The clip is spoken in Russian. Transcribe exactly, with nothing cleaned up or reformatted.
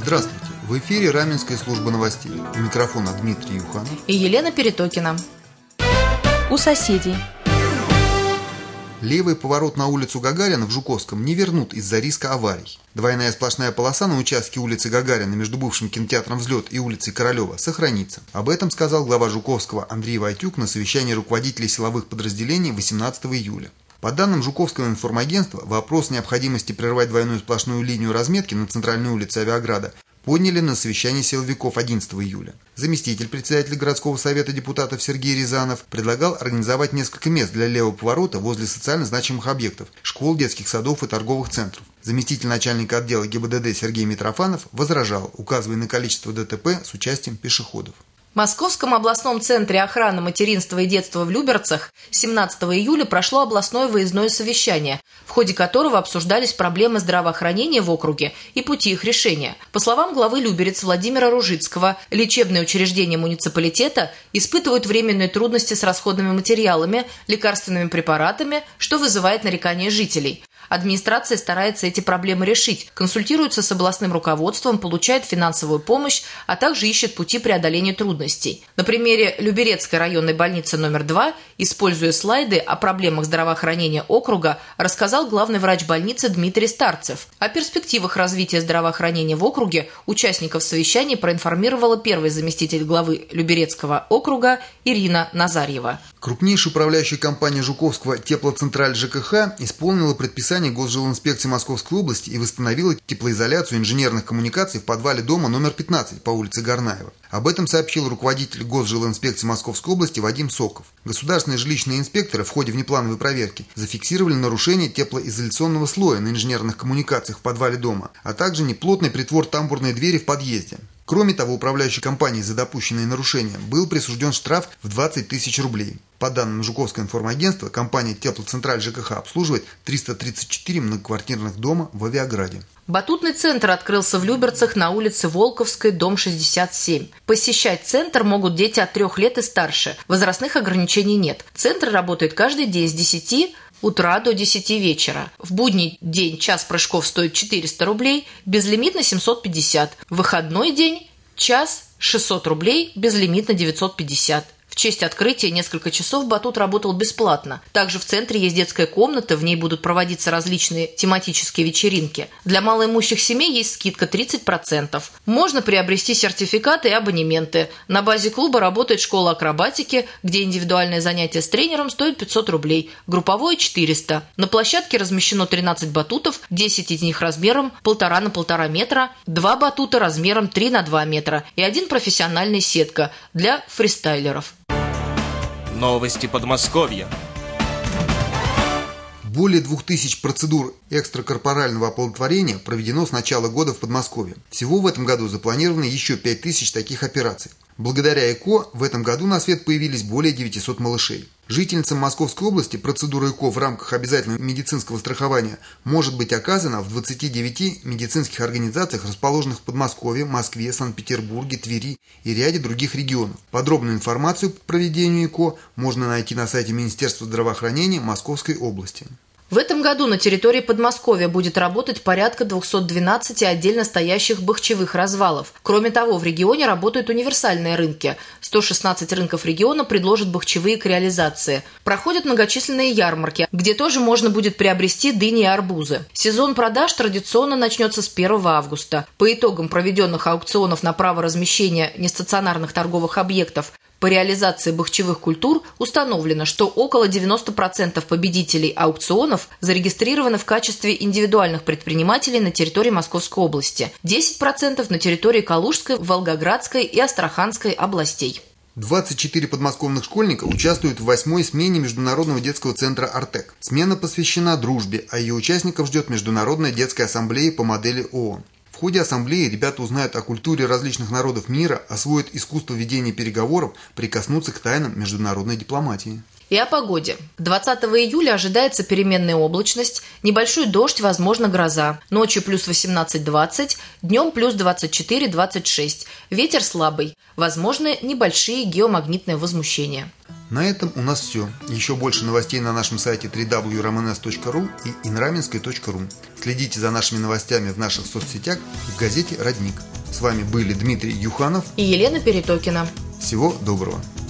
Здравствуйте! В эфире Раменская служба новостей. У микрофона Дмитрий Юханов и Елена Перетокина. У соседей. Левый поворот на улицу Гагарина в Жуковском не вернут из-за риска аварий. Двойная сплошная полоса на участке улицы Гагарина между бывшим кинотеатром «Взлет» и улицей Королева сохранится. Об этом сказал глава Жуковского Андрей Войтюк на совещании руководителей силовых подразделений восемнадцатого июля. По данным Жуковского информагентства, вопрос необходимости прервать двойную сплошную линию разметки на центральной улице Авиаграда подняли на совещании силовиков одиннадцатого июля. Заместитель председателя городского совета депутатов Сергей Рязанов предлагал организовать несколько мест для левого поворота возле социально значимых объектов – школ, детских садов и торговых центров. Заместитель начальника отдела ГИБДД Сергей Митрофанов возражал, указывая на количество ДТП с участием пешеходов. В Московском областном центре охраны материнства и детства в Люберцах семнадцатого июля прошло областное выездное совещание, в ходе которого обсуждались проблемы здравоохранения в округе и пути их решения. По словам главы Люберец Владимира Ружицкого, лечебные учреждения муниципалитета испытывают временные трудности с расходными материалами, лекарственными препаратами, что вызывает нарекания жителей. Администрация старается эти проблемы решить, консультируется с областным руководством, получает финансовую помощь, а также ищет пути преодоления трудностей. На примере Люберецкой районной больницы номер два, используя слайды о проблемах здравоохранения округа, рассказал главный врач больницы Дмитрий Старцев. О перспективах развития здравоохранения в округе участников совещания проинформировала первый заместитель главы Люберецкого округа Ирина Назарьева. Крупнейшая управляющая компания Жуковского «Теплоцентраль ЖКХ» исполнила предписание Госжилинспекции Московской области и восстановила теплоизоляцию инженерных коммуникаций в подвале дома номер пятнадцать по улице Горнаева. Об этом сообщил руководитель Госжилинспекции Московской области Вадим Соков. Государственные жилищные инспекторы в ходе внеплановой проверки зафиксировали нарушение теплоизоляционного слоя на инженерных коммуникациях в подвале дома, а также неплотный притвор тамбурной двери в подъезде. Кроме того, управляющей компании за допущенные нарушения был присужден штраф в двадцать тысяч рублей. По данным Жуковского информагентства, компания «Теплоцентраль ЖКХ» обслуживает триста тридцать четыре многоквартирных дома в Авиаграде. Батутный центр открылся в Люберцах на улице Волковской, дом шестьдесят семь. Посещать центр могут дети от трех лет и старше. Возрастных ограничений нет. Центр работает каждый день с десяти утра до десяти вечера. В будний день час прыжков стоит четыреста рублей, безлимитно семьсот пятьдесят. В выходной день час шестьсот рублей, безлимитно девятьсот пятьдесят. В честь открытия несколько часов батут работал бесплатно. Также в центре есть детская комната, в ней будут проводиться различные тематические вечеринки. Для малоимущих семей есть скидка тридцать процентов. Можно приобрести сертификаты и абонементы. На базе клуба работает школа акробатики, где индивидуальное занятие с тренером стоит пятьсот рублей, групповое – четыреста. На площадке размещено тринадцать батутов, десять из них размером полтора на полтора метра, два батута размером три на два метра и один профессиональная сетка для фристайлеров. Новости Подмосковья. Более двух тысяч процедур экстракорпорального оплодотворения проведено с начала года в Подмосковье. Всего в этом году запланировано еще пять тысяч таких операций. Благодаря ЭКО в этом году на свет появились более девятисот малышей. Жительницам Московской области процедура ЭКО в рамках обязательного медицинского страхования может быть оказана в двадцати девяти медицинских организациях, расположенных в Подмосковье, Москве, Санкт-Петербурге, Твери и ряде других регионов. Подробную информацию по проведению ЭКО можно найти на сайте Министерства здравоохранения Московской области. В этом году на территории Подмосковья будет работать порядка двухсот двенадцати отдельно стоящих бахчевых развалов. Кроме того, в регионе работают универсальные рынки. сто шестнадцать рынков региона предложат бахчевые к реализации. Проходят многочисленные ярмарки, где тоже можно будет приобрести дыни и арбузы. Сезон продаж традиционно начнется с первого августа. По итогам проведенных аукционов на право размещения нестационарных торговых объектов по реализации бахчевых культур установлено, что около девяноста процентов победителей аукционов зарегистрированы в качестве индивидуальных предпринимателей на территории Московской области, десять процентов на территории Калужской, Волгоградской и Астраханской областей. двадцать четыре подмосковных школьника участвуют в восьмой смене Международного детского центра «Артек». Смена посвящена дружбе, а ее участников ждет Международная детская ассамблея по модели ООН. В ходе ассамблеи ребята узнают о культуре различных народов мира, освоят искусство ведения переговоров, прикоснутся к тайнам международной дипломатии. И о погоде. двадцатого июля ожидается переменная облачность, небольшой дождь, возможно гроза. Ночью плюс восемнадцать двадцать, днем плюс двадцать четыре двадцать шесть. Ветер слабый. Возможны небольшие геомагнитные возмущения. На этом у нас все. Еще больше новостей на нашем сайте дабл ю дабл ю дабл ю точка эр эм эн эс точка ру и инраменская точка ру. Следите за нашими новостями в наших соцсетях и в газете «Родник». вами были Дмитрий Юханов и Елена Перетокина. Всего доброго.